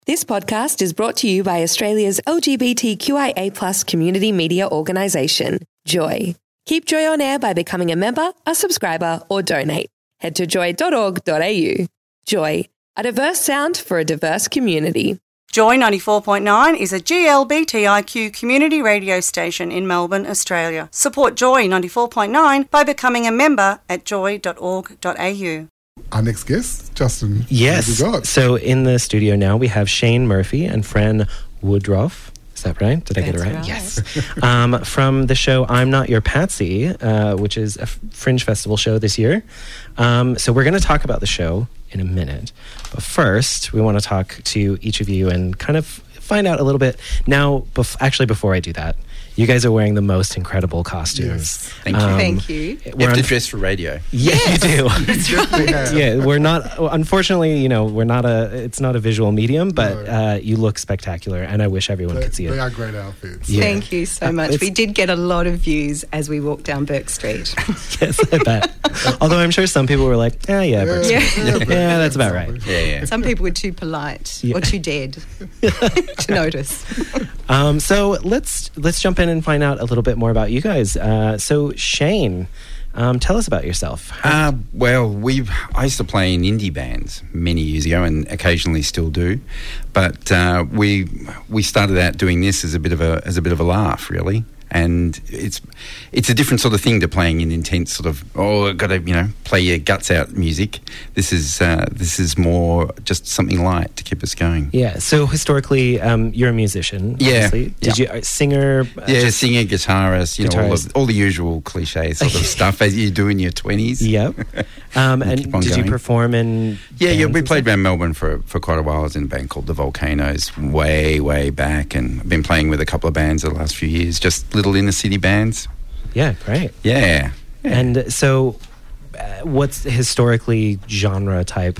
This podcast is brought to you by Australia's LGBTQIA+ community media organisation, Joy. Keep Joy on air by becoming a member, a subscriber, or donate. Head to joy.org.au. Joy, a diverse sound for a diverse community. Joy 94.9 is a GLBTIQ community radio station in Melbourne, Australia. Support Joy 94.9 by becoming a member at joy.org.au. Our next guest, Justin. Yes. Who have we got? So in the studio now we have Shane Murphy and Fran Woodruff. Is that right? Did I get it right? Yes. From the show I'm Not Your Patsy, which is a Fringe Festival show this year. So we're going to talk about the show in a minute. But first, we want to talk to each of you and kind of find out a little bit. Now, actually, before I do that, you guys are wearing the most incredible costumes. Yes. Thank you. Thank you. You have to dress for radio. Yeah, you do. That's right. Yeah, we're not, unfortunately, we're not it's not a visual medium, but you look spectacular, and I wish everyone could see it. They are great outfits. Yeah. Thank you so much. We did get a lot of views as we walked down Burke Street. Yes, I bet. Although I'm sure some people were like, Burke Street. Yeah, that's about right. Yeah. Some people were too polite or too dead to notice. So let's jump in and find out a little bit more about you guys. So Shane, tell us about yourself. Well, I used to play in indie bands many years ago, and occasionally still do. But we started out doing this as a bit of a laugh, really. And it's a different sort of thing to playing in intense sort of got to play your guts out music. This is more just something light to keep us going. Yeah. So historically, you're a musician. Yeah. Obviously. Did you singer? Singer, guitarist. All the usual cliche sort of stuff as you do in your 20s. Yep. And did you perform in? Yeah. We played around Melbourne for quite a while. I was in a band called the Volcanoes way back, and I've been playing with a couple of bands the last few years. Just little inner city bands. Yeah, great. Yeah. And so what's historically genre type?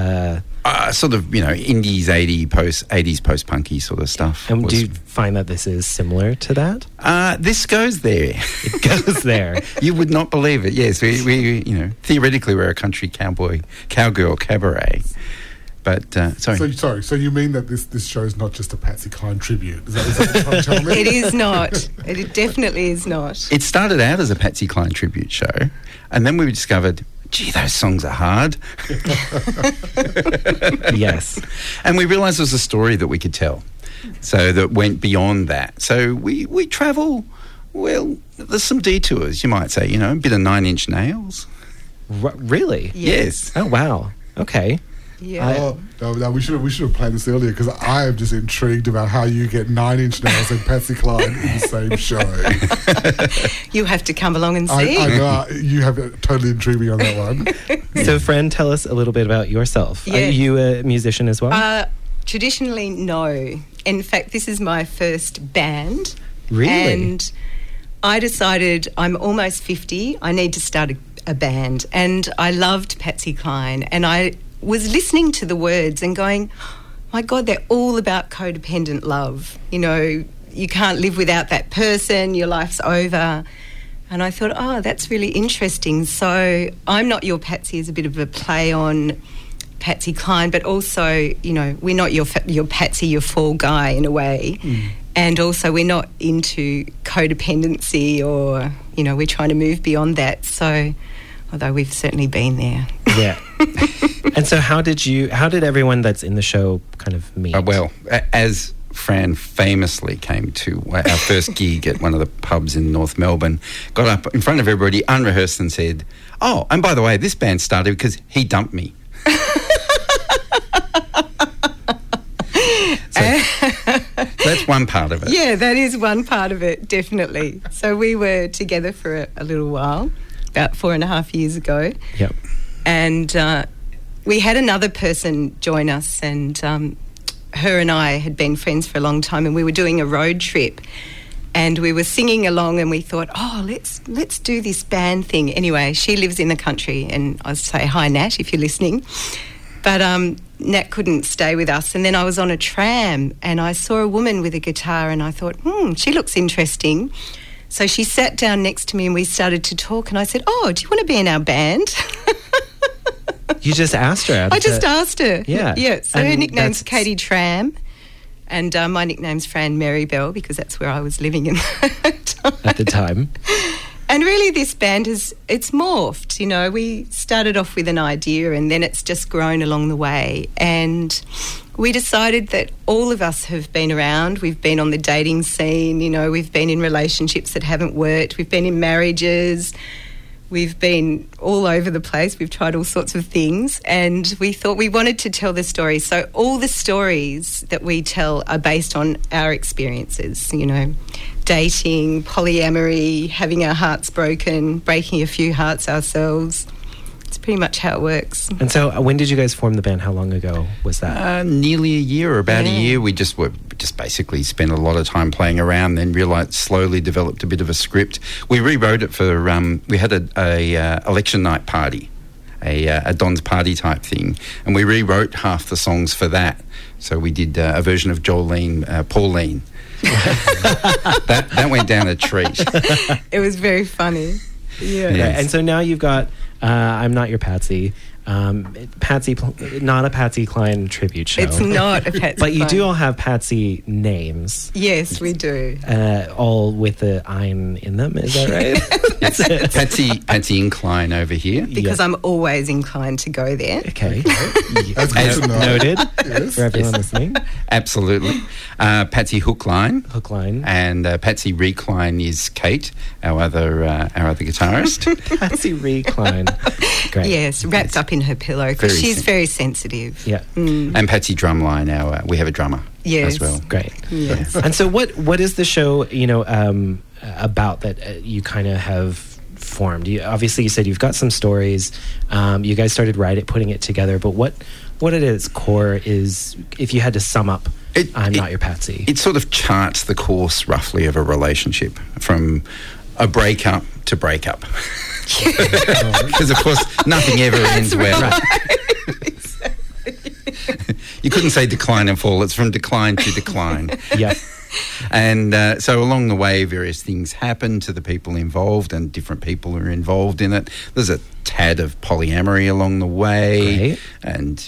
Sort of, indies, 80s post-punky sort of stuff. And do you find that this is similar to that? This goes there. It goes there. You would not believe it. Yes, we theoretically we're a country cowgirl cabaret. But, sorry. So you mean that this show is not just a Patsy Cline tribute? Is that what you're trying to tell me? It is not. It definitely is not. It started out as a Patsy Cline tribute show, and then we discovered, gee, those songs are hard. Yes. And we realised there was a story that we could tell, so that went beyond that. So we travel, well, there's some detours, you might say, a bit of 9 Inch Nails. Really? Yes. Oh, wow. Okay. Yeah. No, we should have planned this earlier, because I am just intrigued about how you get 9 Inch Nails and Patsy Cline in the same show. You have to come along and see. I know, you have totally intrigued me on that one. So, Fran, tell us a little bit about yourself. Yeah. Are you a musician as well? Traditionally, no. In fact, this is my first band. Really? And I decided I'm almost 50. I need to start a band. And I loved Patsy Cline. And I was listening to the words and going, my God, they're all about codependent love. You can't live without that person, your life's over. And I thought, that's really interesting. So I'm Not Your Patsy is a bit of a play on Patsy Cline, but also, we're not your Patsy, your fall guy in a way. And also we're not into codependency or, we're trying to move beyond that. So, although we've certainly been there. Yeah. And so how did everyone that's in the show kind of meet? Well, as Fran famously came to our first gig at one of the pubs in North Melbourne, got up in front of everybody, unrehearsed, and said, "Oh, and by the way, this band started because he dumped me." That's one part of it. Yeah, that is one part of it, definitely. So we were together for a little while, about 4.5 years ago. Yep. And we had another person join us, and her and I had been friends for a long time, and we were doing a road trip, and we were singing along, and we thought, let's do this band thing. Anyway, she lives in the country, and I'll say hi, Nat, if you're listening. But Nat couldn't stay with us, and then I was on a tram, and I saw a woman with a guitar, and I thought, she looks interesting. So she sat down next to me, and we started to talk, and I said, do you want to be in our band? You just asked her. I just asked her. Yeah. Yeah. So her And nickname's that's- Katie Tram. And my nickname's Fran Marybell because that's where I was living in that time. At the time. And really this band it's morphed, you know. We started off with an idea and then it's just grown along the way. And we decided that all of us have been around. We've been on the dating scene, you know. We've been in relationships that haven't worked. We've been in marriages. We've been all over the place. We've tried all sorts of things and we thought we wanted to tell the story. So all the stories that we tell are based on our experiences, you know, dating, polyamory, having our hearts broken, breaking a few hearts ourselves. It's pretty much how it works. And so when did you guys form the band? How long ago was that? Nearly a year or about a year. We just basically spent a lot of time playing around, then realised, slowly developed a bit of a script. We rewrote it for, we had a election night party, a Don's party type thing, and we rewrote half the songs for that. So we did a version of Jolene, Pauline. that went down a treat. It was very funny. Yeah. Right. And so now you've got I'm Not Your Patsy. Patsy, not a Patsy Cline tribute show. It's not a Patsy But you do Cline. all have Patsy names. Yes, we do. All with the ein in them, is that right? Patsy Incline over here. Because I'm always inclined to go there. Okay. That's good to know. Noted Yes. for everyone listening. Absolutely. Patsy Hookline. Hookline. And Patsy Recline is Kate, our other guitarist. Patsy Recline. Great. Yes, wrapped up in her pillow because Very she's sim- very sensitive. Yeah. And Patsy Drumline, we have a drummer Yes. as well. Great. Yes. And so what is the show, about that you kind of have formed? Obviously, you said you've got some stories. You guys started putting it together, but what at its core is, if you had to sum up I'm Not Your Patsy? It sort of charts the course, roughly, of a relationship from a breakup to breakup. Because, of course, nothing ever ends well. You couldn't say decline and fall. It's from decline to decline. Yeah. And so along the way, various things happen to the people involved and different people are involved in it. There's a tad of polyamory along the way. Great. And,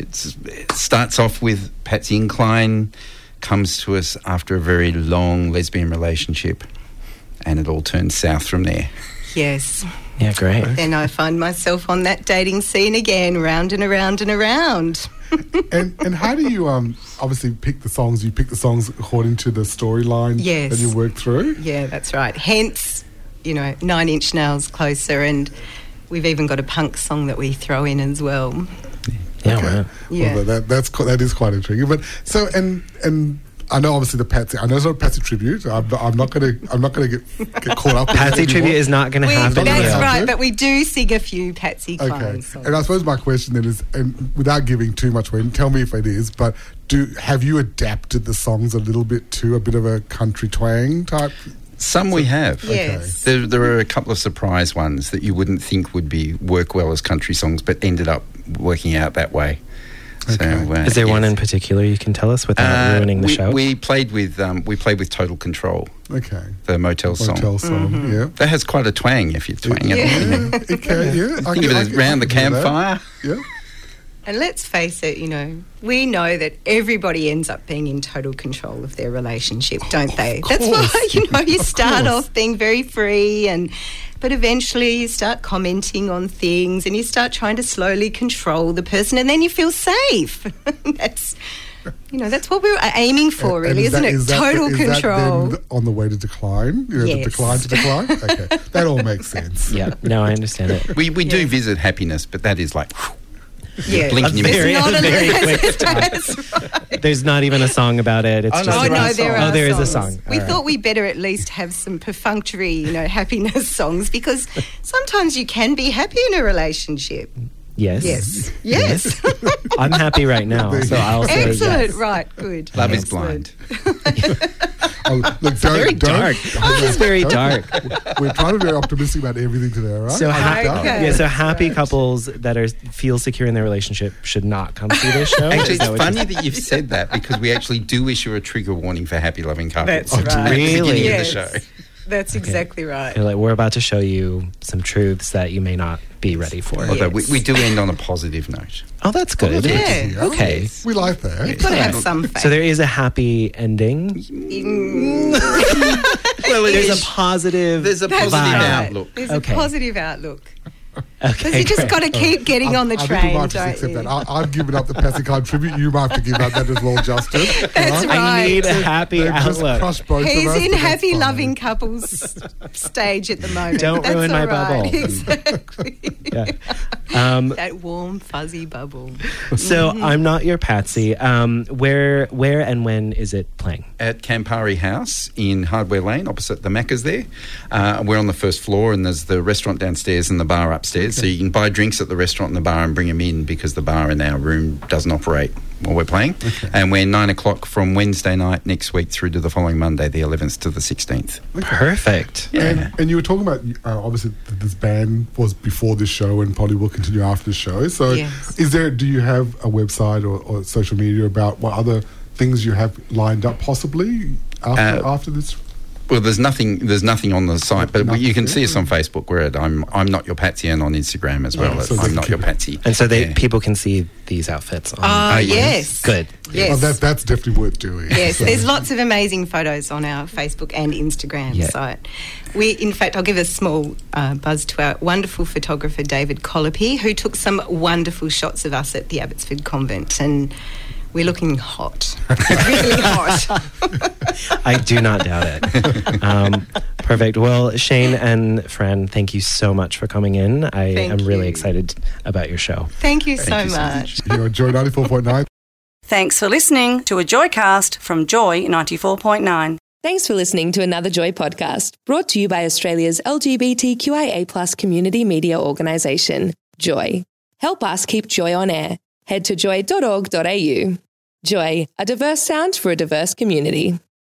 it starts off with Patsy Incline, comes to us after a very long lesbian relationship, and it all turns south from there. Yes. Yeah, great. Then I find myself on that dating scene again, round and around and around. And how do you obviously pick the songs? You pick the songs according to the storyline Yes. that you work through? Yeah, that's right. Hence, 9 Inch Nails Closer, and we've even got a punk song that we throw in as well. Yeah, Okay. wow. Yeah. Well, that is quite intriguing. But so and I know obviously the Patsy. I know it's not a Patsy tribute. I'm not going to get caught up. Patsy tribute is not going to happen. That's Yeah. right, but we do sing a few Patsy Cline Okay. songs. And I suppose my question then is, and without giving too much away, tell me if it is, but have you adapted the songs a little bit to a bit of a country twang type? Some we have. Yes. There are a couple of surprise ones that you wouldn't think would work well as country songs, but ended up working out that way. Okay. So, Is there one yes. in particular you can tell us without ruining the show? We played with Total Control, Okay. the Motel song. Motel song, yeah. That has quite a twang if you twang it. Yeah, okay, yeah. Think of it as round the campfire. Yeah. And let's face it, we know that everybody ends up being in total control of their relationship, don't they? That's why, you start off being very free, but eventually you start commenting on things and you start trying to slowly control the person, and then you feel safe. That's what we're aiming for, really, isn't it? Total control. Is that then on the way to decline? The Yes. decline to decline? Okay. That all makes sense. Yeah, no, I understand it. We do visit happiness, but that is like... Yeah. blink and you miss. Very, It's not very a quick stop. That's right. There's not even a song about it. It's Oh, just no, Oh, a no, right there song. are Oh, there is a songs. song. We All right. thought we better at least have some perfunctory, happiness songs, because sometimes you can be happy in a relationship. Yes. Yes. I'm happy right now, so I'll say Excellent. yes. Right. Good. Love is Excellent. blind. Oh, look, Very dark. It's very dark. We're trying to be very optimistic about everything today, all right? So, Okay. so happy couples that feel secure in their relationship should not come see this show. Actually, Is that it's what funny you're- that you've said that because we actually do issue a trigger warning for happy loving couples. That's right. At the Really? beginning Yes. of the show. That's exactly right. You're like, we're about to show you some truths that you may not be ready for. Although we do end on a positive note. Oh, that's good. Yeah. Okay. We like that. You've got to have some faith. So there is a happy ending. Well, There's a positive. There's a positive outlook. There's Okay. a positive outlook. Okay, Because you just great. got to keep getting on the I think we train, might have to don't accept you? that. I've given up the Patsy Cline tribute. You might have to give up that as well, Justin. That's right. I need a happy They've just outlook. crushed both of He's us, in but that's happy fine. loving couples stage at the moment. Don't That's ruin my all right. bubble. Exactly. Yeah. That warm, fuzzy bubble. So I'm Not Your Patsy. Where and when is it playing? At Campari House in Hardware Lane, opposite the Macca's there. We're on the first floor, and there's the restaurant downstairs and the bar upstairs. So you can buy drinks at the restaurant and the bar and bring them in, because the bar in our room doesn't operate while we're playing. Okay. And we're 9 o'clock from Wednesday night next week through to the following Monday, the 11th to the 16th. Perfect. Yeah. And you were talking about, obviously, this band was before this show and probably will continue after the show. So Yes. do you have a website or social media about what other things you have lined up possibly after this? Well, there's nothing on the site, but you can Nothing, see us on Facebook. We're at I'm Not Your Patsy, and on Instagram as well. So they I'm can Not Your keep it. Patsy. And so Yeah. people can see these outfits on. Yes. Good. Yes. Oh, that's definitely worth doing. Yes, So- there's lots of amazing photos on our Facebook and Instagram Yeah. site. In fact, I'll give a small buzz to our wonderful photographer, David Colopy, who took some wonderful shots of us at the Abbotsford Convent, and we're looking hot, really hot. I do not doubt it. Perfect. Well, Shane and Fran, thank you so much for coming in. I Thank am really you. excited about your show. Thank you so Thank you so much. You're on Joy 94.9. Thanks for listening to a Joycast from Joy 94.9. Thanks for listening to another Joy podcast, brought to you by Australia's LGBTQIA+ community media organisation, Joy. Help us keep Joy on air. Head to joy.org.au. Joy, a diverse sound for a diverse community.